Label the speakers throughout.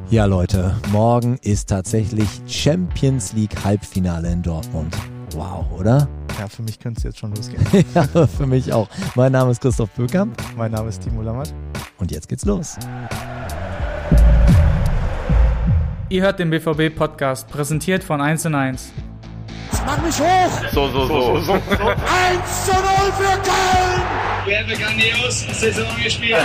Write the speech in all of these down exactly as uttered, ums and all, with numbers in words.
Speaker 1: Ja Leute, morgen ist tatsächlich Champions League Halbfinale in Dortmund. Wow, oder?
Speaker 2: Ja, für mich könnte es jetzt schon losgehen.
Speaker 1: Ja, für mich auch. Mein Name ist Christoph Böckamp.
Speaker 2: Mein Name ist Timo Lammert.
Speaker 1: Und jetzt geht's los.
Speaker 3: Ihr hört den B V B-Podcast, präsentiert von eins und eins.
Speaker 4: Mach mich hoch!
Speaker 5: So, so, so. so.
Speaker 4: eins zu null für Köln!
Speaker 6: Wir haben eine grandiose Saison gespielt.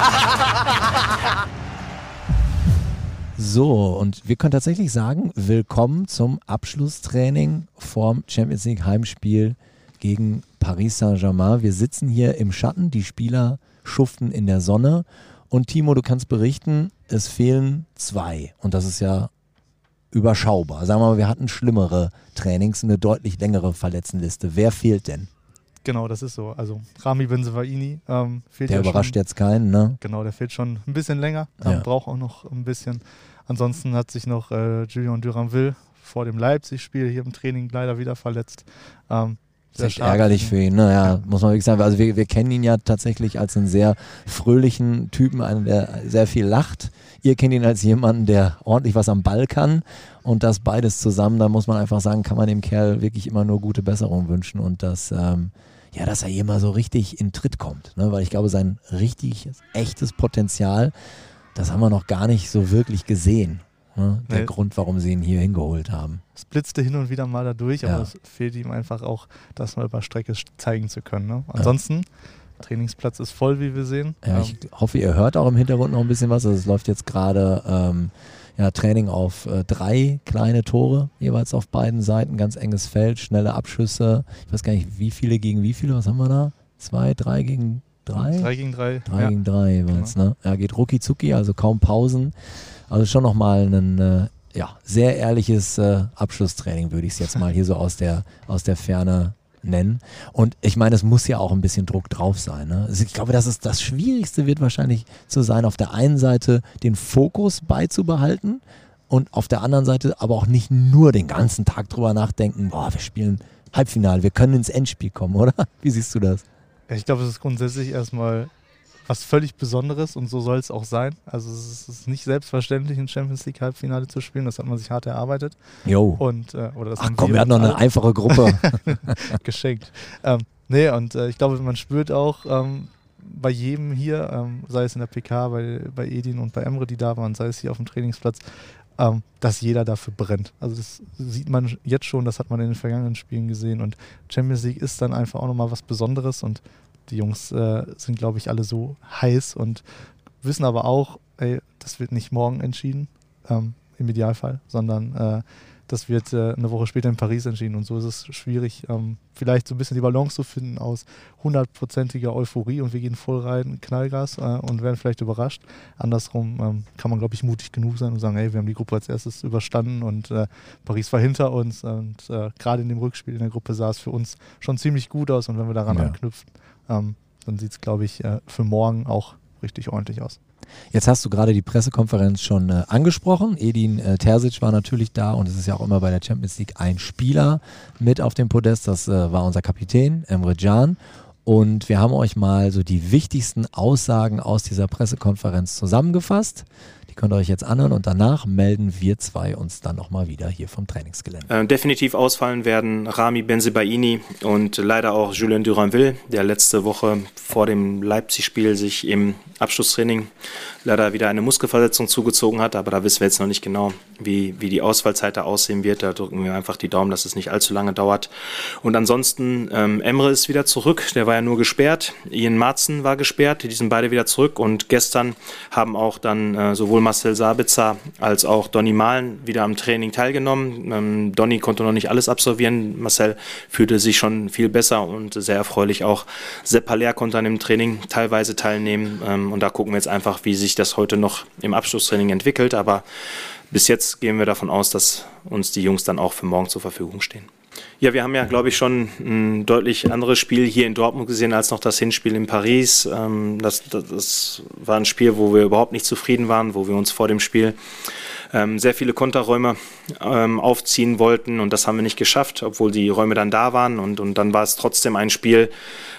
Speaker 1: So, und wir können tatsächlich sagen, willkommen zum Abschlusstraining vorm Champions League Heimspiel gegen Paris Saint-Germain. Wir sitzen hier im Schatten, die Spieler schuften in der Sonne. Und Timo, du kannst berichten, es fehlen zwei. Und das ist ja überschaubar. Sagen wir mal, wir hatten schlimmere Trainings, eine deutlich längere Verletztenliste. Wer fehlt denn?
Speaker 2: Genau, das ist so. Also Rami Bensebaini ähm, fehlt
Speaker 1: Der
Speaker 2: ja
Speaker 1: überrascht
Speaker 2: schon,
Speaker 1: jetzt keinen, ne?
Speaker 2: Genau, der fehlt schon ein bisschen länger. Ähm,
Speaker 1: Ja.
Speaker 2: Braucht auch noch ein bisschen. Ansonsten hat sich noch äh, Julian Duranville vor dem Leipzig-Spiel hier im Training leider wieder verletzt. Ähm,
Speaker 1: Das ist echt ärgerlich für ihn, ne? Ja,
Speaker 2: Ja.
Speaker 1: muss man wirklich sagen. Also wir, wir kennen ihn ja tatsächlich als einen sehr fröhlichen Typen, einen, der sehr viel lacht. Ihr kennt ihn als jemanden, der ordentlich was am Ball kann. Und das beides zusammen, da muss man einfach sagen, kann man dem Kerl wirklich immer nur gute Besserung wünschen. Und dass, ähm, ja, dass er hier mal so richtig in Tritt kommt. Ne? Weil ich glaube, sein richtiges, echtes Potenzial, das haben wir noch gar nicht so wirklich gesehen. Ne? Der
Speaker 2: Nee.
Speaker 1: Grund, warum sie ihn hier hingeholt haben.
Speaker 2: Es blitzte hin und wieder mal dadurch,
Speaker 1: Ja.
Speaker 2: aber es fehlt ihm einfach auch, das mal über Strecke zeigen zu können. Ne? Ansonsten, Trainingsplatz ist voll, wie wir sehen.
Speaker 1: Ja,
Speaker 2: Ähm,
Speaker 1: ich hoffe, ihr hört auch im Hintergrund noch ein bisschen was. Also es läuft jetzt gerade ähm, ja, Training auf äh, drei kleine Tore, jeweils auf beiden Seiten, ganz enges Feld, schnelle Abschüsse. Ich weiß gar nicht, wie viele gegen wie viele, was haben wir da? Zwei, drei gegen drei?
Speaker 2: drei gegen drei.
Speaker 1: Drei
Speaker 2: ja.
Speaker 1: gegen drei jeweils, ne? Ja, geht rucki zucki, also kaum Pausen. Also schon nochmal ein äh, ja, sehr ehrliches äh, Abschlusstraining, würde ich es jetzt mal hier so aus der, aus der Ferne nennen. Und ich meine, es muss ja auch ein bisschen Druck drauf sein. Ne? Also ich glaube, das ist das Schwierigste wird wahrscheinlich zu sein, auf der einen Seite den Fokus beizubehalten und auf der anderen Seite aber auch nicht nur den ganzen Tag drüber nachdenken, boah, wir spielen Halbfinale, wir können ins Endspiel kommen, oder? Wie siehst du das?
Speaker 2: Ja, ich glaube, es ist grundsätzlich erstmal was völlig Besonderes und so soll es auch sein. Also es ist nicht selbstverständlich, ein Champions League Halbfinale zu spielen. Das hat man sich hart erarbeitet.
Speaker 1: Jo.
Speaker 2: Und, äh, oder das
Speaker 1: Ach
Speaker 2: haben
Speaker 1: komm, wir hatten noch
Speaker 2: uns
Speaker 1: eine
Speaker 2: alle
Speaker 1: einfache Gruppe.
Speaker 2: geschenkt. Ähm, nee, und äh, ich glaube, man spürt auch ähm, bei jedem hier, ähm, sei es in der P K, bei, bei Edin und bei Emre, die da waren, sei es hier auf dem Trainingsplatz, ähm, dass jeder dafür brennt. Also das sieht man jetzt schon, das hat man in den vergangenen Spielen gesehen. Und Champions League ist dann einfach auch nochmal was Besonderes und die Jungs äh, sind, glaube ich, alle so heiß und wissen aber auch, ey, das wird nicht morgen entschieden, ähm, im Idealfall, sondern äh, das wird äh, eine Woche später in Paris entschieden. Und so ist es schwierig, ähm, vielleicht so ein bisschen die Balance zu finden aus hundertprozentiger Euphorie und wir gehen voll rein, Knallgas äh, und werden vielleicht überrascht. Andersrum ähm, kann man, glaube ich, mutig genug sein und sagen, hey, wir haben die Gruppe als erstes überstanden und äh, Paris war hinter uns und äh, gerade in dem Rückspiel in der Gruppe sah es für uns schon ziemlich gut aus und wenn wir daran
Speaker 1: Ja.
Speaker 2: anknüpfen, Ähm, dann sieht es, glaube ich, äh, für morgen auch richtig ordentlich aus.
Speaker 1: Jetzt hast du gerade die Pressekonferenz schon äh, angesprochen. Edin äh, Terzic war natürlich da und es ist ja auch immer bei der Champions League ein Spieler mit auf dem Podest. Das äh, war unser Kapitän, Emre Can. Und wir haben euch mal so die wichtigsten Aussagen aus dieser Pressekonferenz zusammengefasst. Die könnt ihr euch jetzt anhören und danach melden wir zwei uns dann nochmal wieder hier vom Trainingsgelände.
Speaker 7: Äh, definitiv ausfallen werden Rami Bensebaini und leider auch Julian Duranville, der letzte Woche vor dem Leipzig-Spiel sich im Abschlusstraining leider wieder eine Muskelverletzung zugezogen hat, aber da wissen wir jetzt noch nicht genau, wie, wie die Ausfallzeit da aussehen wird. Da drücken wir einfach die Daumen, dass es nicht allzu lange dauert. Und ansonsten, ähm, Emre ist wieder zurück, der war ja nur gesperrt. Ian Marzen war gesperrt, die sind beide wieder zurück und gestern haben auch dann äh, sowohl Marcel Sabitzer als auch Donny Malen wieder am Training teilgenommen. Ähm, Donny konnte noch nicht alles absolvieren, Marcel fühlte sich schon viel besser und sehr erfreulich auch. Sepp Haller konnte an dem Training teilweise teilnehmen ähm, und da gucken wir jetzt einfach, wie sich das heute noch im Abschlusstraining entwickelt, aber bis jetzt gehen wir davon aus, dass uns die Jungs dann auch für morgen zur Verfügung stehen. Ja, wir haben ja, glaube ich, schon ein deutlich anderes Spiel hier in Dortmund gesehen als noch das Hinspiel in Paris. Ähm, das, das, das war ein Spiel, wo wir überhaupt nicht zufrieden waren, wo wir uns vor dem Spiel ähm, sehr viele Konterräume ähm, aufziehen wollten und das haben wir nicht geschafft, obwohl die Räume dann da waren und, und dann war es trotzdem ein Spiel,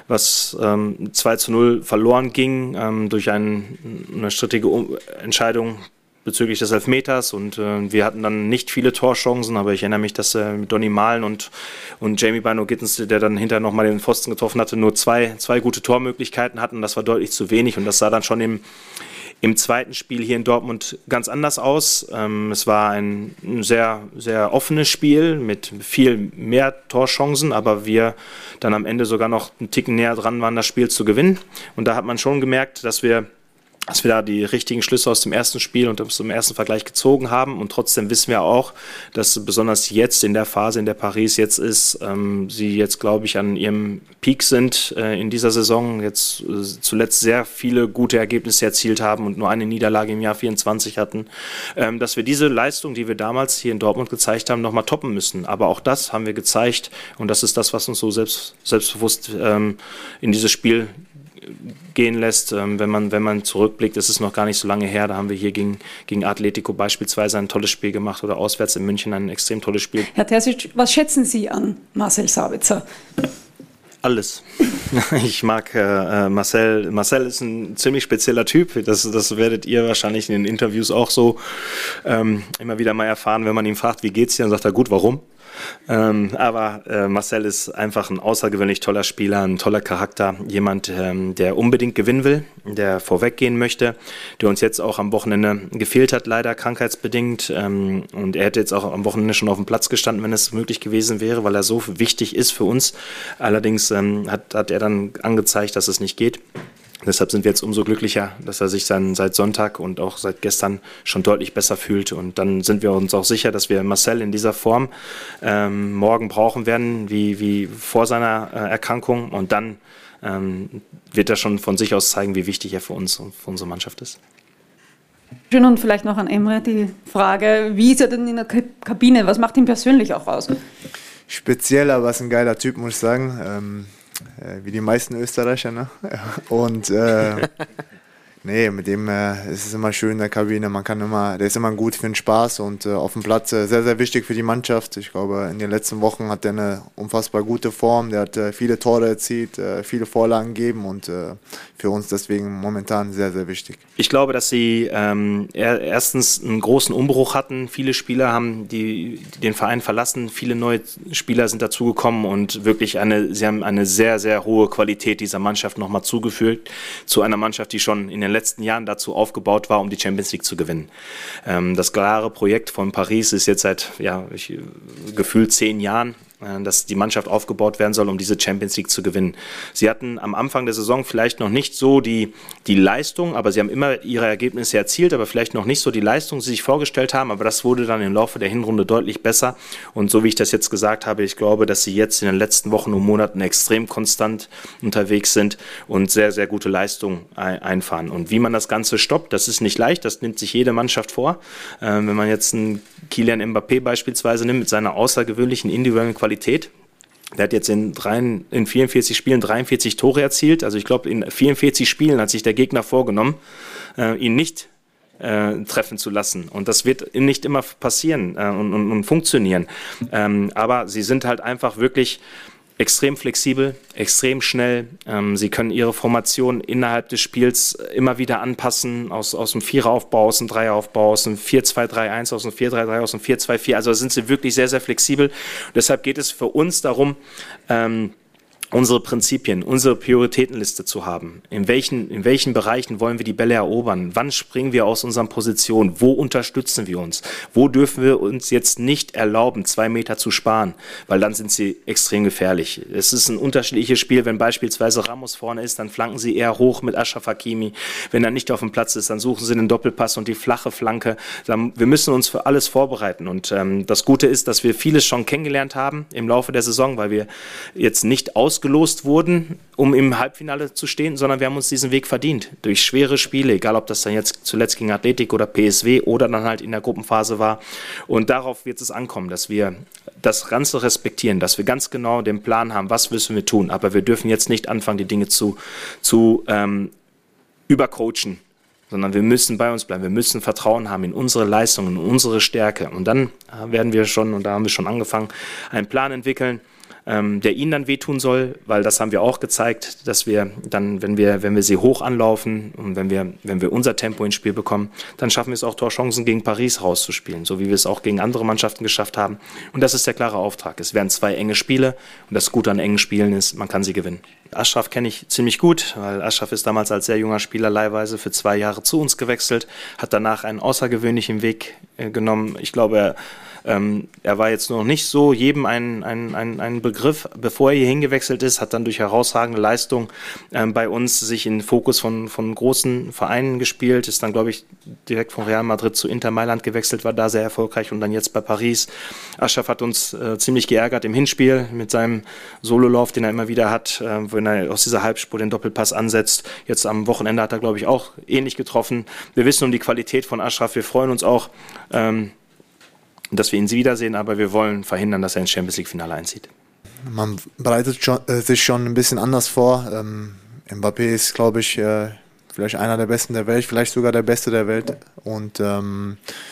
Speaker 7: was ähm, zwei zu null verloren ging ähm, durch ein, eine strittige um- Entscheidung bezüglich des Elfmeters und äh, wir hatten dann nicht viele Torchancen, aber ich erinnere mich, dass äh, mit Donny Malen und, und Jamie Bino-Gittens, der dann hinterher nochmal den Pfosten getroffen hatte, nur zwei, zwei gute Tormöglichkeiten hatten. Das war deutlich zu wenig und das sah dann schon im, im zweiten Spiel hier in Dortmund ganz anders aus. Ähm, es war ein, ein sehr, sehr offenes Spiel mit viel mehr Torchancen, aber wir dann am Ende sogar noch einen Ticken näher dran waren, das Spiel zu gewinnen. Und da hat man schon gemerkt, dass wir dass wir da die richtigen Schlüsse aus dem ersten Spiel und aus dem ersten Vergleich gezogen haben. Und trotzdem wissen wir auch, dass besonders jetzt in der Phase, in der Paris jetzt ist, ähm, sie jetzt, glaube ich, an ihrem Peak sind äh, in dieser Saison, jetzt äh, zuletzt sehr viele gute Ergebnisse erzielt haben und nur eine Niederlage im Jahr vierundzwanzig hatten, ähm, dass wir diese Leistung, die wir damals hier in Dortmund gezeigt haben, nochmal toppen müssen. Aber auch das haben wir gezeigt und das ist das, was uns so selbst, selbstbewusst ähm, in dieses Spiel gehen lässt, ähm, wenn man wenn man zurückblickt, das ist noch gar nicht so lange her, da haben wir hier gegen, gegen Atletico beispielsweise ein tolles Spiel gemacht oder auswärts in München ein extrem tolles Spiel.
Speaker 5: Herr Terzic, was schätzen Sie an Marcel Sabitzer?
Speaker 7: Alles. Ich mag äh, Marcel. Marcel ist ein ziemlich spezieller Typ. Das, das werdet ihr wahrscheinlich in den Interviews auch so ähm, immer wieder mal erfahren, wenn man ihn fragt, wie geht's dir? Dann sagt er, gut, warum? Ähm, aber äh, Marcel ist einfach ein außergewöhnlich toller Spieler, ein toller Charakter, jemand, ähm, der unbedingt gewinnen will, der vorweggehen möchte, der uns jetzt auch am Wochenende gefehlt hat, leider krankheitsbedingt. Ähm, und er hätte jetzt auch am Wochenende schon auf dem Platz gestanden, wenn es möglich gewesen wäre, weil er so wichtig ist für uns. Allerdings ähm, hat, hat er dann angezeigt, dass es nicht geht. Deshalb sind wir jetzt umso glücklicher, dass er sich dann seit Sonntag und auch seit gestern schon deutlich besser fühlt. Und dann sind wir uns auch sicher, dass wir Marcel in dieser Form ähm, morgen brauchen werden, wie, wie vor seiner äh, Erkrankung. Und dann ähm, wird er schon von sich aus zeigen, wie wichtig er für uns und für unsere Mannschaft ist.
Speaker 5: Schön, und vielleicht noch an Emre die Frage, wie ist er denn in der Kabine? Was macht ihn persönlich auch aus?
Speaker 8: Speziell, aber ist ein geiler Typ, muss ich sagen. Ähm Äh, wie die meisten Österreicher, ne? Und äh, nee, mit dem äh, ist es immer schön in der Kabine. Man kann immer, der ist immer gut für den Spaß und äh, auf dem Platz äh, sehr, sehr wichtig für die Mannschaft. Ich glaube, in den letzten Wochen hat er eine unfassbar gute Form. Der hat äh, viele Tore erzielt, äh, viele Vorlagen gegeben und äh, für uns deswegen momentan sehr, sehr wichtig.
Speaker 7: Ich glaube, dass sie ähm, erstens einen großen Umbruch hatten. Viele Spieler haben die, die den Verein verlassen. Viele neue Spieler sind dazugekommen und wirklich eine, sie haben eine sehr, sehr hohe Qualität dieser Mannschaft nochmal zugefügt. Zu einer Mannschaft, die schon in den letzten Jahren dazu aufgebaut war, um die Champions League zu gewinnen. Ähm, das klare Projekt von Paris ist jetzt seit ja, ich, gefühlt zehn Jahren, dass die Mannschaft aufgebaut werden soll, um diese Champions League zu gewinnen. Sie hatten am Anfang der Saison vielleicht noch nicht so die, die Leistung, aber sie haben immer ihre Ergebnisse erzielt, aber vielleicht noch nicht so die Leistung, die sie sich vorgestellt haben, aber das wurde dann im Laufe der Hinrunde deutlich besser und so wie ich das jetzt gesagt habe, ich glaube, dass sie jetzt in den letzten Wochen und Monaten extrem konstant unterwegs sind und sehr, sehr gute Leistungen einfahren. Und wie man das Ganze stoppt, das ist nicht leicht, das nimmt sich jede Mannschaft vor. Ähm, wenn man jetzt einen Kylian Mbappé beispielsweise nimmt, mit seiner außergewöhnlichen individuellen Qualität, Qualität. Der hat jetzt in, drei, in vierundvierzig Spielen dreiundvierzig Tore erzielt. Also ich glaube, in vierundvierzig Spielen hat sich der Gegner vorgenommen, äh, ihn nicht äh, treffen zu lassen. Und das wird nicht immer passieren äh, und, und, und funktionieren. Ähm, aber sie sind halt einfach wirklich extrem flexibel, extrem schnell. Ähm, sie können ihre Formation innerhalb des Spiels immer wieder anpassen, aus, aus dem Viereraufbau, aus dem Dreieraufbau, aus dem vier zwei drei eins, aus dem vier drei drei, aus dem vier zwei vier. Also sind sie wirklich sehr, sehr flexibel. Und deshalb geht es für uns darum, ähm, unsere Prinzipien, unsere Prioritätenliste zu haben. In welchen, in welchen Bereichen wollen wir die Bälle erobern? Wann springen wir aus unseren Positionen? Wo unterstützen wir uns? Wo dürfen wir uns jetzt nicht erlauben, zwei Meter zu sparen? Weil dann sind sie extrem gefährlich. Es ist ein unterschiedliches Spiel. Wenn beispielsweise Ramos vorne ist, dann flanken sie eher hoch mit Achraf Hakimi. Wenn er nicht auf dem Platz ist, dann suchen sie den Doppelpass und die flache Flanke. Dann, wir müssen uns für alles vorbereiten. Und ähm, das Gute ist, dass wir vieles schon kennengelernt haben im Laufe der Saison, weil wir jetzt nicht aus ausgelost wurden, um im Halbfinale zu stehen, sondern wir haben uns diesen Weg verdient. Durch schwere Spiele, egal ob das dann jetzt zuletzt gegen Athletic oder P S V oder dann halt in der Gruppenphase war. Und darauf wird es ankommen, dass wir das Ganze respektieren, dass wir ganz genau den Plan haben, was müssen wir tun. Aber wir dürfen jetzt nicht anfangen, die Dinge zu, zu ähm, übercoachen, sondern wir müssen bei uns bleiben, wir müssen Vertrauen haben in unsere Leistungen, in unsere Stärke. Und dann werden wir schon, und da haben wir schon angefangen, einen Plan entwickeln, ähm, der ihnen dann wehtun soll, weil das haben wir auch gezeigt, dass wir dann, wenn wir, wenn wir sie hoch anlaufen und wenn wir, wenn wir unser Tempo ins Spiel bekommen, dann schaffen wir es auch, Torchancen gegen Paris rauszuspielen, so wie wir es auch gegen andere Mannschaften geschafft haben. Und das ist der klare Auftrag. Es werden zwei enge Spiele und das Gute an engen Spielen ist, man kann sie gewinnen. Ashraf kenne ich ziemlich gut, weil Ashraf ist damals als sehr junger Spieler leihweise für zwei Jahre zu uns gewechselt, hat danach einen außergewöhnlichen Weg äh, genommen. Ich glaube, er Ähm, er war jetzt noch nicht so jedem ein, ein, ein, ein Begriff, bevor er hier hingewechselt ist, hat dann durch herausragende Leistung ähm, bei uns sich in den Fokus von, von großen Vereinen gespielt, ist dann, glaube ich, direkt von Real Madrid zu Inter Mailand gewechselt, war da sehr erfolgreich und dann jetzt bei Paris. Ashraf hat uns äh, ziemlich geärgert im Hinspiel mit seinem Sololauf, den er immer wieder hat, äh, wenn er aus dieser Halbspur den Doppelpass ansetzt. Jetzt am Wochenende hat er, glaube ich, auch ähnlich getroffen. Wir wissen um die Qualität von Ashraf, wir freuen uns auch, ähm, dass wir ihn wiedersehen, aber wir wollen verhindern, dass er ins Champions-League-Finale einzieht.
Speaker 8: Man bereitet schon, äh, sich schon ein bisschen anders vor. Ähm, Mbappé ist, glaube ich, äh, vielleicht einer der Besten der Welt, vielleicht sogar der Beste der Welt. Und ähm,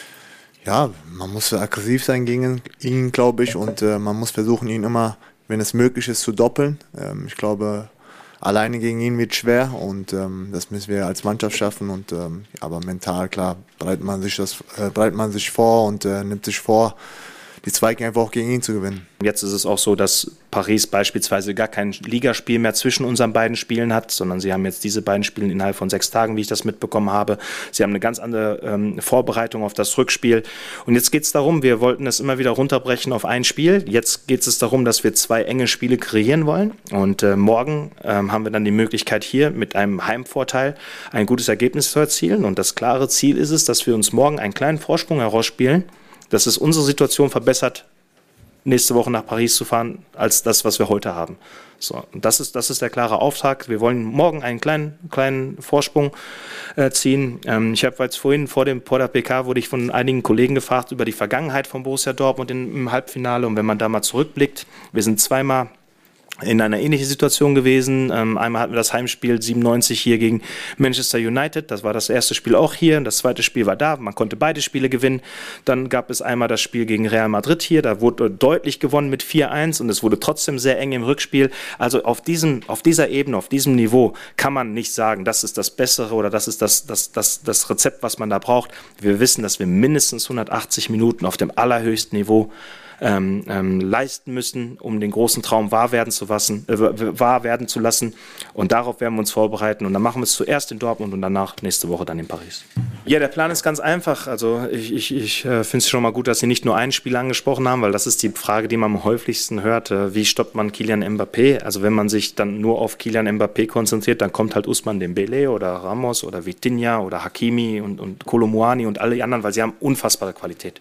Speaker 8: ja, man muss aggressiv sein gegen ihn, glaube ich. Und äh, man muss versuchen, ihn immer, wenn es möglich ist, zu doppeln. Ähm, ich glaube, alleine gegen ihn wird schwer und ähm, das müssen wir als Mannschaft schaffen. Und ähm, aber mental, klar, bereitet man sich das, äh, bereitet man sich vor und äh, nimmt sich vor, die Zweikämpfe einfach auch gegen ihn zu gewinnen.
Speaker 7: Jetzt ist es auch so, dass Paris beispielsweise gar kein Ligaspiel mehr zwischen unseren beiden Spielen hat, sondern sie haben jetzt diese beiden Spiele innerhalb von sechs Tagen, wie ich das mitbekommen habe. Sie haben eine ganz andere ähm, Vorbereitung auf das Rückspiel. Und jetzt geht es darum, wir wollten es immer wieder runterbrechen auf ein Spiel. Jetzt geht es darum, dass wir zwei enge Spiele kreieren wollen. Und äh, morgen ähm, haben wir dann die Möglichkeit, hier mit einem Heimvorteil ein gutes Ergebnis zu erzielen. Und das klare Ziel ist es, dass wir uns morgen einen kleinen Vorsprung herausspielen, dass es unsere Situation verbessert, nächste Woche nach Paris zu fahren, als das, was wir heute haben. So, und das ist, das ist der klare Auftrag. Wir wollen morgen einen kleinen, kleinen Vorsprung äh, ziehen. Ähm, ich habe jetzt vorhin vor dem vor der P K wurde ich von einigen Kollegen gefragt über die Vergangenheit von Borussia Dortmund in, im Halbfinale. Und wenn man da mal zurückblickt, wir sind zweimal in einer ähnlichen Situation gewesen. Ähm, einmal hatten wir das Heimspiel siebenundneunzig hier gegen Manchester United. Das war das erste Spiel auch hier. Und das zweite Spiel war da. Man konnte beide Spiele gewinnen. Dann gab es einmal das Spiel gegen Real Madrid hier. Da wurde deutlich gewonnen mit vier eins und es wurde trotzdem sehr eng im Rückspiel. Also auf diesem, auf dieser Ebene, auf diesem Niveau kann man nicht sagen, das ist das Bessere oder das ist das, das, das, das Rezept, was man da braucht. Wir wissen, dass wir mindestens hundertachtzig Minuten auf dem allerhöchsten Niveau Ähm, ähm, leisten müssen, um den großen Traum wahr werden zu lassen, äh, wahr werden zu lassen. Und darauf werden wir uns vorbereiten. Und dann machen wir es zuerst in Dortmund und danach nächste Woche dann in Paris. Ja, der Plan ist ganz einfach. Also ich, ich, ich äh, finde es schon mal gut, dass Sie nicht nur ein Spiel angesprochen haben, weil das ist die Frage, die man am häufigsten hört. Äh, wie stoppt man Kylian Mbappé? Also wenn man sich dann nur auf Kylian Mbappé konzentriert, dann kommt halt Ousmane Dembélé oder Ramos oder Vitinha oder Hakimi und, und Kolo Muani und alle anderen, weil sie haben unfassbare Qualität.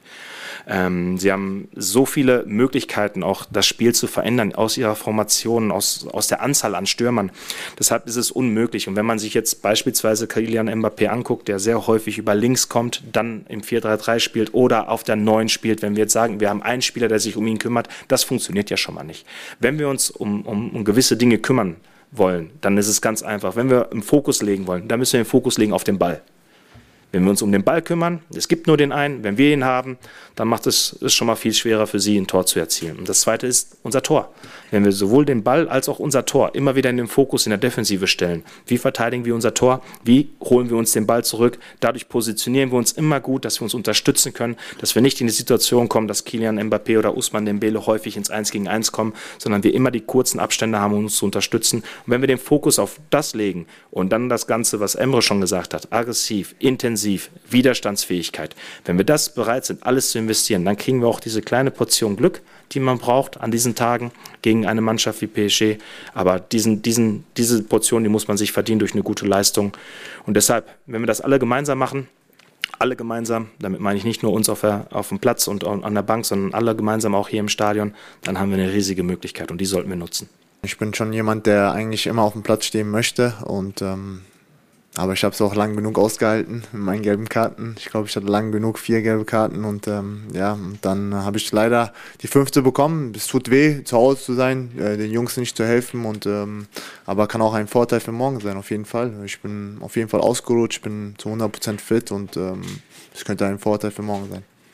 Speaker 7: Ähm, sie haben so viele Möglichkeiten, auch das Spiel zu verändern, aus ihrer Formation, aus, aus der Anzahl an Stürmern. Deshalb ist es unmöglich. Und wenn man sich jetzt beispielsweise Kylian Mbappé anguckt, der sehr häufig über links kommt, dann im vier drei drei spielt oder auf der neun spielt, wenn wir jetzt sagen, wir haben einen Spieler, der sich um ihn kümmert, das funktioniert ja schon mal nicht. Wenn wir uns um, um, um gewisse Dinge kümmern wollen, dann ist es ganz einfach. Wenn wir im Fokus legen wollen, dann müssen wir den Fokus legen auf den Ball. Wenn wir uns um den Ball kümmern, es gibt nur den einen, wenn wir ihn haben, dann macht es, es schon mal viel schwerer für sie, ein Tor zu erzielen. Und das Zweite ist unser Tor. Wenn wir sowohl den Ball als auch unser Tor immer wieder in den Fokus in der Defensive stellen, wie verteidigen wir unser Tor, wie holen wir uns den Ball zurück, dadurch positionieren wir uns immer gut, dass wir uns unterstützen können, dass wir nicht in die Situation kommen, dass Kylian Mbappé oder Ousmane Dembélé häufig ins eins gegen eins kommen, sondern wir immer die kurzen Abstände haben, um uns zu unterstützen. Und wenn wir den Fokus auf das legen und dann das Ganze, was Emre schon gesagt hat, aggressiv, intensiv, Widerstandsfähigkeit. Wenn wir das bereit sind, alles zu investieren, dann kriegen wir auch diese kleine Portion Glück, die man braucht an diesen Tagen gegen eine Mannschaft wie P S G. Aber diesen, diesen, diese Portion, die muss man sich verdienen durch eine gute Leistung. Und deshalb, wenn wir das alle gemeinsam machen, alle gemeinsam, damit meine ich nicht nur uns auf, der, auf dem Platz und an der Bank, sondern alle gemeinsam auch hier im Stadion, dann haben wir eine riesige Möglichkeit und die sollten wir nutzen.
Speaker 8: Ich bin schon jemand, der eigentlich immer auf dem Platz stehen möchte und ähm aber ich habe es auch lang genug ausgehalten mit meinen gelben Karten. Ich glaube, ich hatte lang genug vier gelbe Karten und ähm, ja, und dann habe ich leider die fünfte bekommen. Es tut weh, zu Hause zu sein, äh, den Jungs nicht zu helfen und ähm, aber kann auch ein Vorteil für morgen sein, auf jeden Fall. Ich bin auf jeden Fall ausgeruht, ich bin zu hundert Prozent fit und ähm, es könnte ein Vorteil für morgen sein.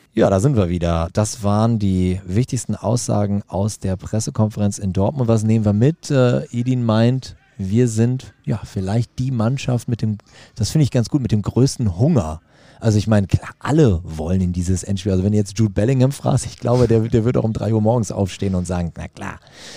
Speaker 1: Ja, da sind wir wieder. Das waren die wichtigsten Aussagen aus der Pressekonferenz in Dortmund. Was nehmen wir mit? Äh, Edin meint, wir sind ja vielleicht die Mannschaft mit dem, das finde ich ganz gut, mit dem größten Hunger. Also ich meine, klar, alle wollen in dieses Endspiel. Also wenn du jetzt Jude Bellingham fragst, ich glaube, der, der wird auch um drei Uhr morgens aufstehen und sagen, na klar.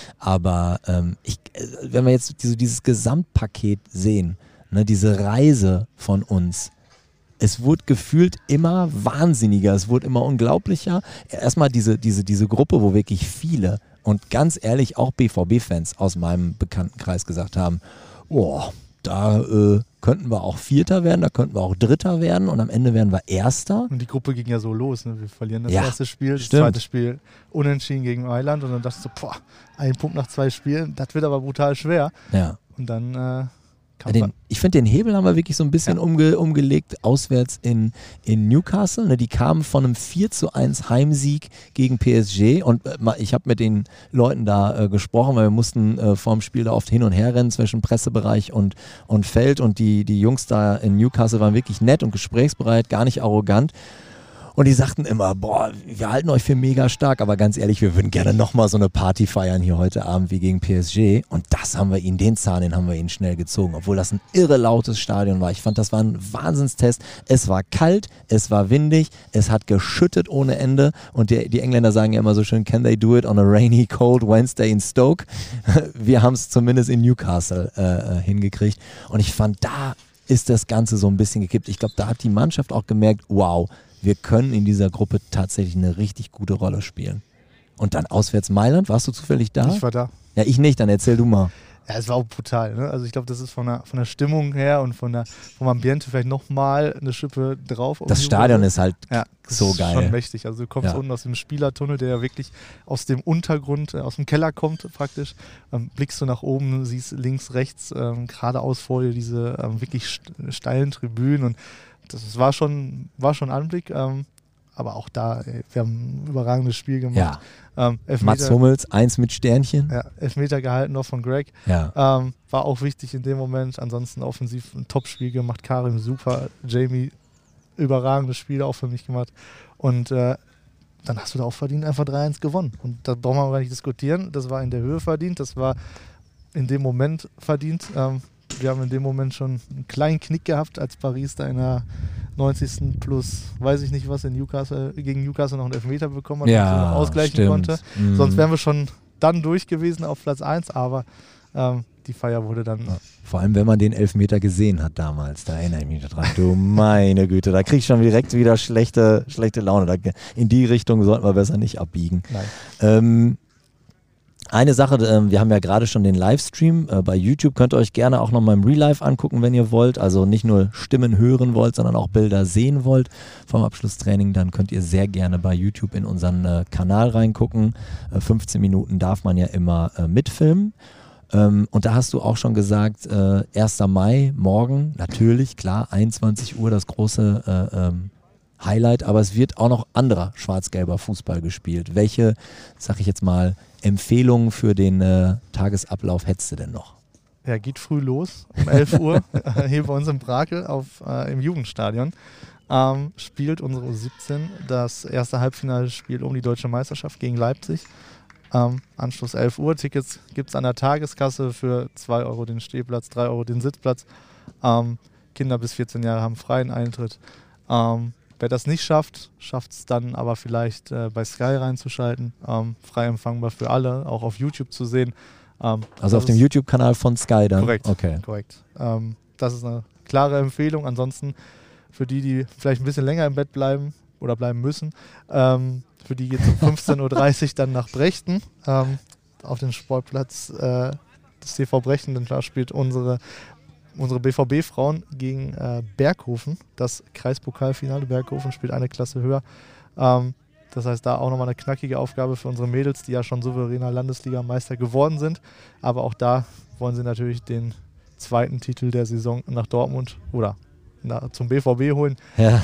Speaker 1: Aber ähm, ich, wenn wir jetzt diese, dieses Gesamtpaket sehen, ne, diese Reise von uns, es wurde gefühlt immer wahnsinniger, es wurde immer unglaublicher. Erstmal diese, diese, diese Gruppe, wo wirklich viele und ganz ehrlich auch B V B-Fans aus meinem Bekanntenkreis gesagt haben, boah, da äh, könnten wir auch Vierter werden, da könnten wir auch Dritter werden und am Ende werden wir Erster.
Speaker 2: Und die Gruppe ging ja so los, ne? Wir verlieren das
Speaker 1: ja,
Speaker 2: erste Spiel, das
Speaker 1: stimmt.
Speaker 2: zweite Spiel unentschieden gegen Mailand und dann dachte ich so, boah, ein Punkt nach zwei Spielen, das wird aber brutal schwer.
Speaker 1: Ja.
Speaker 2: Und dann äh, kam
Speaker 1: Den, ich finde, den Hebel haben wir wirklich so ein bisschen
Speaker 2: ja.
Speaker 1: umge, umgelegt, auswärts in, in Newcastle. Ne, die kamen von einem vier zu eins Heimsieg gegen P S G und äh, ich habe mit den Leuten da äh, gesprochen, weil wir mussten äh, vor dem Spiel da oft hin und her rennen zwischen Pressebereich und, und Feld und die, die Jungs da in Newcastle waren wirklich nett und gesprächsbereit, gar nicht arrogant. Und die sagten immer, boah, wir halten euch für mega stark, aber ganz ehrlich, wir würden gerne nochmal so eine Party feiern hier heute Abend wie gegen P S G. Und das haben wir ihnen, den Zahn, den haben wir ihnen schnell gezogen, obwohl das ein irre lautes Stadion war. Ich fand, das war ein Wahnsinnstest. Es war kalt, es war windig, es hat geschüttet ohne Ende. Und die, die Engländer sagen ja immer so schön, can they do it on a rainy, cold Wednesday in Stoke? Wir haben es zumindest in Newcastle äh, hingekriegt. Und ich fand, da ist das Ganze so ein bisschen gekippt. Ich glaube, da hat die Mannschaft auch gemerkt, wow, wir können in dieser Gruppe tatsächlich eine richtig gute Rolle spielen. Und dann auswärts Mailand, warst du zufällig da?
Speaker 2: Ich war da.
Speaker 1: Ja, ich nicht, dann erzähl du mal.
Speaker 2: Ja, es war auch brutal. Ne? Also ich glaube, das ist von der, von der Stimmung her und von der, vom Ambiente vielleicht nochmal eine Schippe drauf.
Speaker 1: Das Stadion ist halt
Speaker 2: ja,
Speaker 1: so
Speaker 2: ist
Speaker 1: geil.
Speaker 2: Schon mächtig. Also du kommst
Speaker 1: ja.
Speaker 2: unten aus dem Spielertunnel, der ja wirklich aus dem Untergrund, äh, aus dem Keller kommt praktisch. Ähm, blickst du nach oben, siehst links, rechts, ähm, geradeaus vor dir diese ähm, wirklich st- steilen Tribünen und das war schon, war schon ein Anblick. Ähm, aber auch da, ey, wir haben ein überragendes Spiel gemacht.
Speaker 1: Ja.
Speaker 2: Ähm, Elfmeter,
Speaker 1: Mats Hummels, eins mit Sternchen.
Speaker 2: Ja, Elfmeter gehalten noch von Greg.
Speaker 1: Ja.
Speaker 2: Ähm, war auch wichtig in dem Moment. Ansonsten offensiv ein Top-Spiel gemacht. Karim super. Jamie, überragendes Spiel auch für mich gemacht. Und äh, dann hast du da auch verdient einfach drei eins gewonnen. Und da brauchen wir gar nicht diskutieren. Das war in der Höhe verdient. Das war in dem Moment verdient. Ähm, wir haben in dem Moment schon einen kleinen Knick gehabt, als Paris da in der neunzigsten plus, weiß ich nicht was, in Newcastle, gegen Newcastle noch einen Elfmeter bekommen hat
Speaker 1: ja,
Speaker 2: und so noch ausgleichen
Speaker 1: stimmt.
Speaker 2: konnte.
Speaker 1: Mhm.
Speaker 2: Sonst wären wir schon dann durch gewesen auf Platz eins, aber ähm, die Feier wurde dann...
Speaker 1: Ja, vor allem, wenn man den Elfmeter gesehen hat damals, da erinnere ich mich dran. Du meine Güte, da krieg ich schon direkt wieder schlechte, schlechte Laune. Da, in die Richtung sollten wir besser nicht abbiegen.
Speaker 2: Nein.
Speaker 1: Ähm, Eine Sache, äh, wir haben ja gerade schon den Livestream äh, bei YouTube, könnt ihr euch gerne auch nochmal im Real Life angucken, wenn ihr wollt, also nicht nur Stimmen hören wollt, sondern auch Bilder sehen wollt vom Abschlusstraining, dann könnt ihr sehr gerne bei YouTube in unseren äh, Kanal reingucken. Äh, fünfzehn Minuten darf man ja immer äh, mitfilmen. Ähm, und da hast du auch schon gesagt, äh, erster Mai, morgen, natürlich, klar, einundzwanzig Uhr, das große äh, ähm, Highlight, aber es wird auch noch anderer schwarz-gelber Fußball gespielt. Welche, sag ich jetzt mal, Empfehlungen für den äh, Tagesablauf hättest du denn noch?
Speaker 2: Ja, geht früh los, um elf Uhr, hier bei uns im Brakel auf, äh, im Jugendstadion. Ähm, spielt unsere U siebzehn das erste Halbfinalspiel um die deutsche Meisterschaft gegen Leipzig. Ähm, Anschluss elf Uhr. Tickets gibt es an der Tageskasse für zwei Euro den Stehplatz, drei Euro den Sitzplatz. Ähm, Kinder bis vierzehn Jahre haben freien Eintritt. Ähm, wer das nicht schafft, schafft es dann aber vielleicht äh, bei Sky reinzuschalten. Ähm, frei empfangbar für alle, auch auf YouTube zu sehen. Ähm,
Speaker 1: also auf dem YouTube-Kanal von Sky dann?
Speaker 2: Korrekt,
Speaker 1: okay.
Speaker 2: korrekt. Ähm, das ist eine klare Empfehlung. Ansonsten für die, die vielleicht ein bisschen länger im Bett bleiben oder bleiben müssen, ähm, für die geht es um fünfzehn Uhr dreißig dann nach Brechten ähm, auf den Sportplatz äh, des T V Brechten. Denn da spielt unsere, unsere B V B-Frauen gegen äh, Berghofen. Das Kreispokalfinale. Berghofen spielt eine Klasse höher. Ähm, Das heißt, da auch nochmal eine knackige Aufgabe für unsere Mädels, die ja schon souveräner Landesligameister geworden sind. Aber auch da wollen sie natürlich den zweiten Titel der Saison nach Dortmund oder na, zum B V B holen.
Speaker 1: Ja.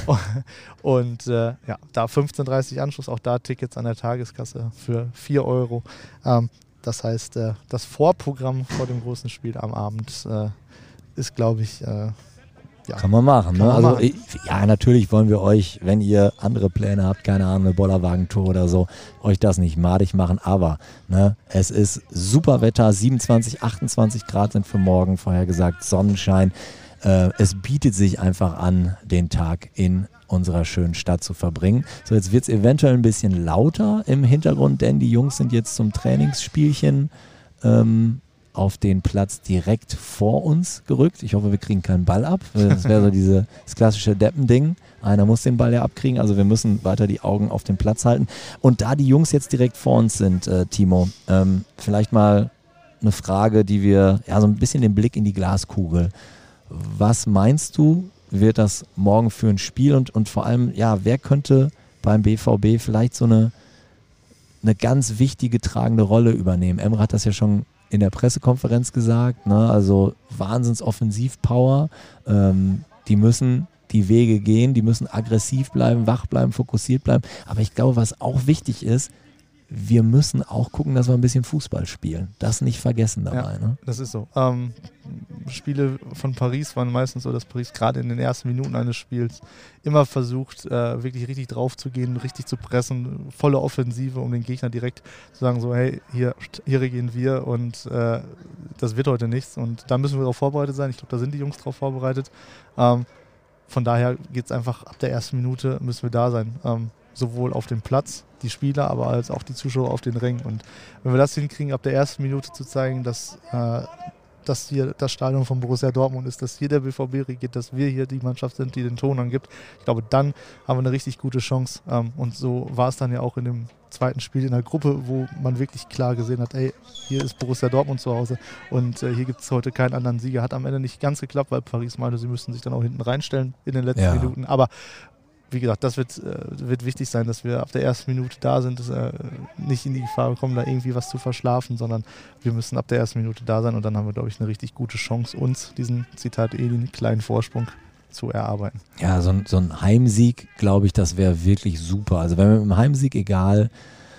Speaker 2: Und äh, ja, da fünfzehn Uhr dreißig Anschluss, auch da Tickets an der Tageskasse für vier Euro. Ähm, das heißt, äh, das Vorprogramm vor dem großen Spiel am Abend äh, ist, glaube ich, äh, ja.
Speaker 1: Kann man machen. Ne?
Speaker 2: man
Speaker 1: Also
Speaker 2: machen.
Speaker 1: ich, ja, natürlich wollen wir euch, wenn ihr andere Pläne habt, keine Ahnung, eine Bollerwagentour oder so, euch das nicht madig machen. Aber ne, es ist super Wetter, siebenundzwanzig, achtundzwanzig Grad sind für morgen vorhergesagt, Sonnenschein. Äh, es bietet sich einfach an, den Tag in unserer schönen Stadt zu verbringen. So, jetzt wird es eventuell ein bisschen lauter im Hintergrund, denn die Jungs sind jetzt zum Trainingsspielchen ähm, auf den Platz direkt vor uns gerückt. Ich hoffe, wir kriegen keinen Ball ab. Das wäre so diese, das klassische Deppending. Einer muss den Ball ja abkriegen, also wir müssen weiter die Augen auf den Platz halten. Und da die Jungs jetzt direkt vor uns sind, äh, Timo, ähm, vielleicht mal eine Frage, die wir, ja, so ein bisschen den Blick in die Glaskugel. Was meinst du, wird das morgen für ein Spiel und, und vor allem, ja, wer könnte beim B V B vielleicht so eine, eine ganz wichtige tragende Rolle übernehmen? Emre hat das ja schon in der Pressekonferenz gesagt, ne? Also Wahnsinns-Offensivpower, ähm, die müssen die Wege gehen, die müssen aggressiv bleiben, wach bleiben, fokussiert bleiben, aber ich glaube, was auch wichtig ist, wir müssen auch gucken, dass wir ein bisschen Fußball spielen. Das nicht vergessen dabei.
Speaker 2: Ja,
Speaker 1: ne?
Speaker 2: Das ist so. Ähm, Spiele von Paris waren meistens so, dass Paris gerade in den ersten Minuten eines Spiels immer versucht, äh, wirklich richtig drauf zu gehen, richtig zu pressen, volle Offensive, um den Gegner direkt zu sagen, so hey, hier, hier regieren wir und äh, das wird heute nichts. Und da müssen wir darauf vorbereitet sein. Ich glaube, da sind die Jungs darauf vorbereitet. Ähm, von daher geht es einfach, ab der ersten Minute müssen wir da sein. Ähm, sowohl auf dem Platz, die Spieler, aber als auch die Zuschauer auf den Rängen. Und wenn wir das hinkriegen, ab der ersten Minute zu zeigen, dass, äh, dass hier das Stadion von Borussia Dortmund ist, dass hier der B V B regiert, dass wir hier die Mannschaft sind, die den Ton angibt, ich glaube, dann haben wir eine richtig gute Chance. Ähm, und so war es dann ja auch in dem zweiten Spiel in der Gruppe, wo man wirklich klar gesehen hat, ey, hier ist Borussia Dortmund zu Hause und äh, hier gibt es heute keinen anderen Sieger. Hat am Ende nicht ganz geklappt, weil Paris meinte, sie müssten sich dann auch hinten reinstellen in den letzten
Speaker 1: Ja.
Speaker 2: Minuten. Aber wie gesagt, das wird, äh, wird wichtig sein, dass wir ab der ersten Minute da sind, dass äh, nicht in die Gefahr kommen, da irgendwie was zu verschlafen, sondern wir müssen ab der ersten Minute da sein und dann haben wir, glaube ich, eine richtig gute Chance, uns diesen, Zitat Edin, kleinen Vorsprung zu erarbeiten.
Speaker 1: Ja, so ein, so ein Heimsieg, glaube ich, das wäre wirklich super. Also wenn wir mit dem Heimsieg, egal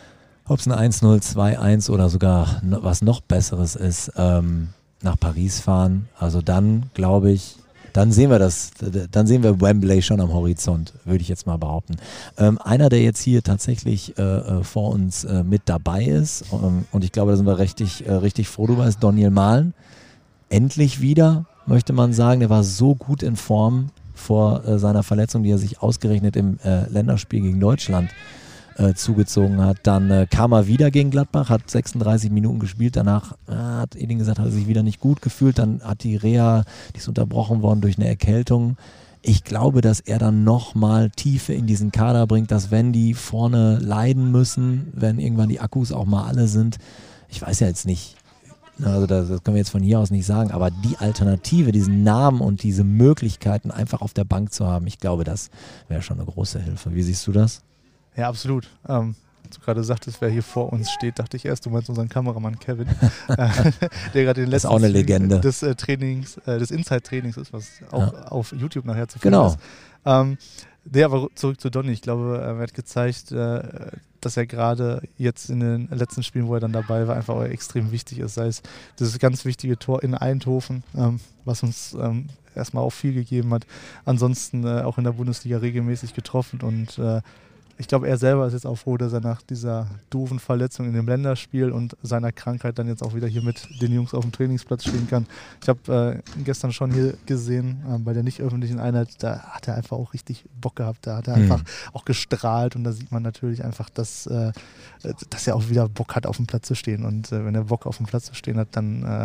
Speaker 1: ob es ein eins null, zwei eins oder sogar no, was noch Besseres ist, ähm, nach Paris fahren, also dann, glaube ich, dann sehen wir das, dann sehen wir Wembley schon am Horizont, würde ich jetzt mal behaupten. Ähm, einer, der jetzt hier tatsächlich äh, vor uns äh, mit dabei ist, ähm, und ich glaube, da sind wir richtig, äh, richtig froh drüber, ist Daniel Mahlen. Endlich wieder, möchte man sagen, der war so gut in Form vor äh, seiner Verletzung, die er sich ausgerechnet im äh, Länderspiel gegen Deutschland äh, zugezogen hat. Dann äh, kam er wieder gegen Gladbach, hat sechsunddreißig Minuten gespielt, danach äh, hat Edin gesagt, hat er sich wieder nicht gut gefühlt, dann hat die Reha, die ist unterbrochen worden durch eine Erkältung. Ich glaube, dass er dann nochmal Tiefe in diesen Kader bringt, dass wenn die vorne leiden müssen, wenn irgendwann die Akkus auch mal alle sind, ich weiß ja jetzt nicht, also das, das können wir jetzt von hier aus nicht sagen, aber die Alternative, diesen Namen und diese Möglichkeiten einfach auf der Bank zu haben, ich glaube, das wäre schon eine große Hilfe. Wie siehst du das?
Speaker 2: Ja, absolut. Ähm, als du gerade sagtest, wer hier vor uns steht, dachte ich erst, du meinst unseren Kameramann Kevin, äh, der gerade den letzten
Speaker 1: Das ist auch eine Legende.
Speaker 2: des äh, Trainings, äh, des Inside-Trainings ist, was auch
Speaker 1: Ja.
Speaker 2: auf YouTube nachher zu finden
Speaker 1: Genau.
Speaker 2: ist. Ähm, der aber zurück zu Donny. Ich glaube, er hat gezeigt, äh, dass er gerade jetzt in den letzten Spielen, wo er dann dabei war, einfach auch extrem wichtig ist. Sei es dieses ganz wichtige Tor in Eindhoven, ähm, was uns ähm, erstmal auch viel gegeben hat. Ansonsten äh, auch in der Bundesliga regelmäßig getroffen und äh, ich glaube, er selber ist jetzt auch froh, dass er nach dieser doofen Verletzung in dem Länderspiel und seiner Krankheit dann jetzt auch wieder hier mit den Jungs auf dem Trainingsplatz stehen kann. Ich habe äh, gestern schon hier gesehen, äh, bei der nicht öffentlichen Einheit, da hat er einfach auch richtig Bock gehabt. Da hat er
Speaker 1: Mhm.
Speaker 2: einfach auch gestrahlt und da sieht man natürlich einfach, dass, äh, dass er auch wieder Bock hat, auf dem Platz zu stehen. Und äh, wenn er Bock auf dem Platz zu stehen hat, dann äh,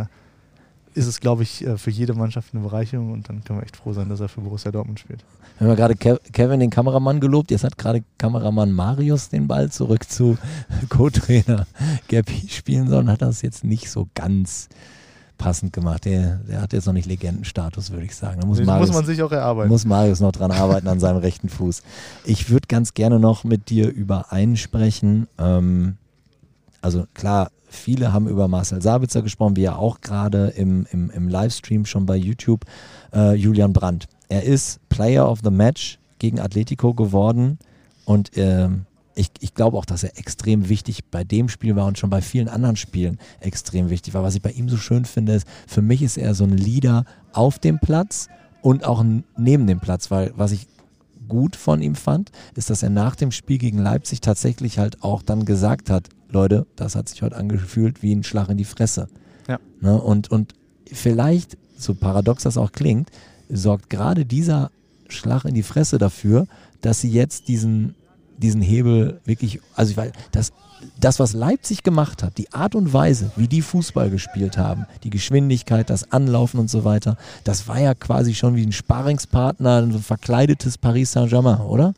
Speaker 2: ist es, glaube ich, für jede Mannschaft eine Bereicherung und dann können wir echt froh sein, dass er für Borussia Dortmund spielt.
Speaker 1: Wir haben ja gerade Kev- Kevin, den Kameramann, gelobt. Jetzt hat gerade Kameramann Marius den Ball zurück zu Co-Trainer Geppi spielen sollen. Hat das jetzt nicht so ganz passend gemacht. Der, der hat jetzt noch nicht Legendenstatus, würde ich sagen. Da muss,
Speaker 2: Den
Speaker 1: Marius,
Speaker 2: muss man sich auch erarbeiten.
Speaker 1: muss Marius noch dran arbeiten an seinem rechten Fuß. Ich würde ganz gerne noch mit dir über einen sprechen. Ähm, also klar, viele haben über Marcel Sabitzer gesprochen, wie ja auch gerade im, im, im Livestream schon bei YouTube, äh, Julian Brandt. Er ist Player of the Match gegen Atletico geworden und ähm, ich, ich glaube auch, dass er extrem wichtig bei dem Spiel war und schon bei vielen anderen Spielen extrem wichtig war. Was ich bei ihm so schön finde, ist, für mich ist er so ein Leader auf dem Platz und auch n- neben dem Platz, weil was ich gut von ihm fand, ist, dass er nach dem Spiel gegen Leipzig tatsächlich halt auch dann gesagt hat, Leute, das hat sich heute angefühlt wie ein Schlag in die Fresse.
Speaker 2: Ja.
Speaker 1: Ne? Und, und vielleicht, so paradox das auch klingt, sorgt gerade dieser Schlag in die Fresse dafür, dass sie jetzt diesen, diesen Hebel wirklich, also ich weiß, das, das, was Leipzig gemacht hat, die Art und Weise, wie die Fußball gespielt haben, die Geschwindigkeit, das Anlaufen und so weiter, das war ja quasi schon wie ein Sparringspartner, ein verkleidetes Paris Saint-Germain, oder?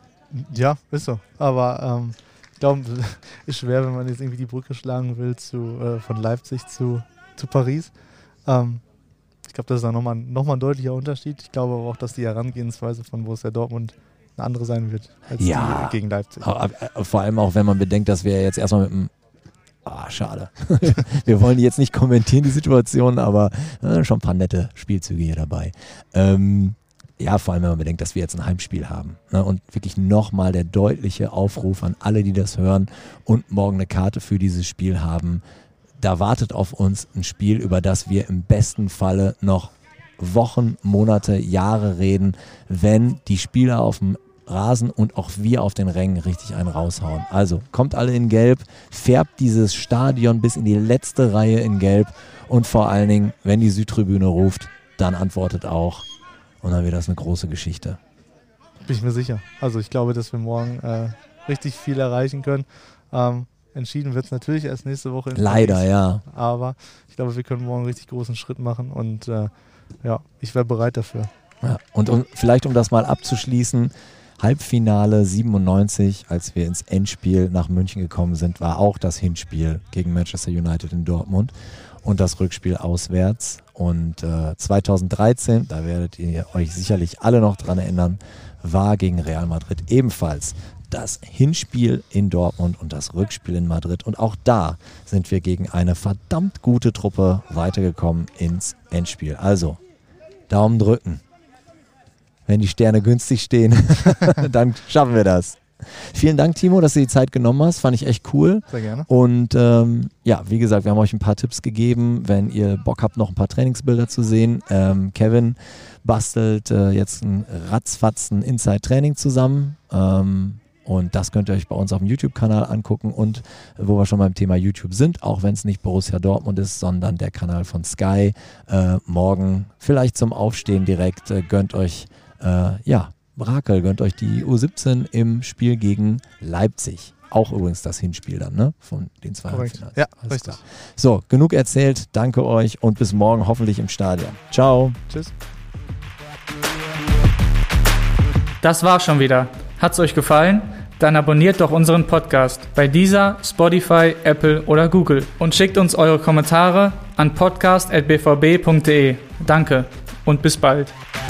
Speaker 2: Ja, ist so. Aber ähm, ich glaube, ist schwer, wenn man jetzt irgendwie die Brücke schlagen will zu, äh, von Leipzig zu, zu Paris. Ähm, ich glaube, das ist dann nochmal noch mal ein deutlicher Unterschied. Ich glaube aber auch, dass die Herangehensweise von Borussia Dortmund eine andere sein wird als
Speaker 1: Ja,
Speaker 2: die gegen Leipzig.
Speaker 1: Vor allem auch, wenn man bedenkt, dass wir jetzt erstmal mit dem Ah, schade. Wir wollen die jetzt nicht kommentieren, die Situation, aber äh, schon ein paar nette Spielzüge hier dabei. Ähm, ja, vor allem, wenn man bedenkt, dass wir jetzt ein Heimspiel haben. Ne? Und wirklich nochmal der deutliche Aufruf an alle, die das hören und morgen eine Karte für dieses Spiel haben. Da wartet auf uns ein Spiel, über das wir im besten Falle noch Wochen, Monate, Jahre reden, wenn die Spieler auf dem Rasen und auch wir auf den Rängen richtig einen raushauen. Also kommt alle in Gelb, färbt dieses Stadion bis in die letzte Reihe in Gelb und vor allen Dingen, wenn die Südtribüne ruft, dann antwortet auch und dann wird das eine große Geschichte.
Speaker 2: Bin ich mir sicher. Also ich glaube, dass wir morgen äh, richtig viel erreichen können. Ähm, entschieden wird es natürlich erst nächste Woche in
Speaker 1: Leider,
Speaker 2: Paris,
Speaker 1: ja.
Speaker 2: aber ich glaube, wir können morgen einen richtig großen Schritt machen und äh, ja, ich wäre bereit dafür.
Speaker 1: Ja, und um, vielleicht um das mal abzuschließen, Halbfinale siebenundneunzig, als wir ins Endspiel nach München gekommen sind, war auch das Hinspiel gegen Manchester United in Dortmund und das Rückspiel auswärts. Und äh, zweitausenddreizehn, da werdet ihr euch sicherlich alle noch dran erinnern, war gegen Real Madrid ebenfalls das Hinspiel in Dortmund und das Rückspiel in Madrid. Und auch da sind wir gegen eine verdammt gute Truppe weitergekommen ins Endspiel. Also, Daumen drücken. Wenn die Sterne günstig stehen, dann schaffen wir das. Vielen Dank, Timo, dass du die Zeit genommen hast. Fand ich echt cool.
Speaker 2: Sehr gerne.
Speaker 1: Und ähm, ja, wie gesagt, wir haben euch ein paar Tipps gegeben, wenn ihr Bock habt, noch ein paar Trainingsbilder zu sehen. Ähm, Kevin bastelt äh, jetzt ein ratzfatzen Inside-Training zusammen. Ähm, und das könnt ihr euch bei uns auf dem YouTube-Kanal angucken. Und äh, wo wir schon beim Thema YouTube sind, auch wenn es nicht Borussia Dortmund ist, sondern der Kanal von Sky. Äh, morgen vielleicht zum Aufstehen direkt. Äh, gönnt euch Äh, ja, Brakel, gönnt euch die U siebzehn im Spiel gegen Leipzig. Auch übrigens das Hinspiel dann, ne? Von den zwei Halbfinals.
Speaker 2: Ja,
Speaker 1: Alles
Speaker 2: richtig.
Speaker 1: klar. So, genug erzählt. Danke euch und bis morgen hoffentlich im Stadion. Ciao.
Speaker 2: Tschüss.
Speaker 3: Das war's schon wieder. Hat's euch gefallen? Dann abonniert doch unseren Podcast bei Deezer, Spotify, Apple oder Google und schickt uns eure Kommentare an podcast at b v b punkt d e. Danke und bis bald.